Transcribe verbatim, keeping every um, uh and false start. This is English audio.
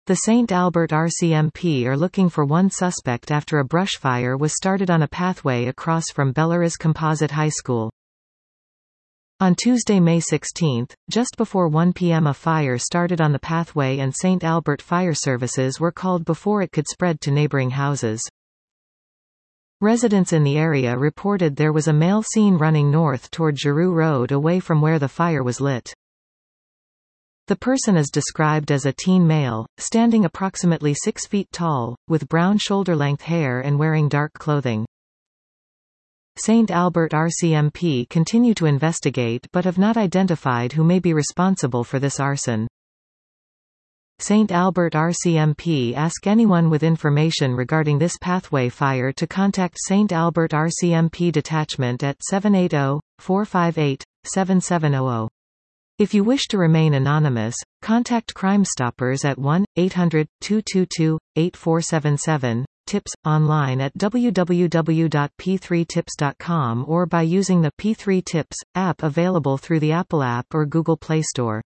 The Saint Albert R C M P are looking for one suspect after a brush fire was started on a pathway across from Belarus Composite High School. On Tuesday, May sixteenth, just before one p m a fire started on the pathway and Saint Albert fire services were called before it could spread to neighboring houses. Residents in the area reported there was a male seen running north toward Giroux Road away from where the fire was lit. The person is described as a teen male, standing approximately six feet tall, with brown shoulder-length hair and wearing dark clothing. Saint Albert R C M P continue to investigate but have not identified who may be responsible for this arson. Saint Albert R C M P ask anyone with information regarding this pathway fire to contact Saint Albert R C M P detachment at seven eight zero, four five eight, seven seven zero zero. If you wish to remain anonymous, contact Crime Stoppers at one eight hundred, two two two, eight four seven seven, tips, online at w w w dot p three tips dot com or by using the P three Tips app available through the Apple app or Google Play Store.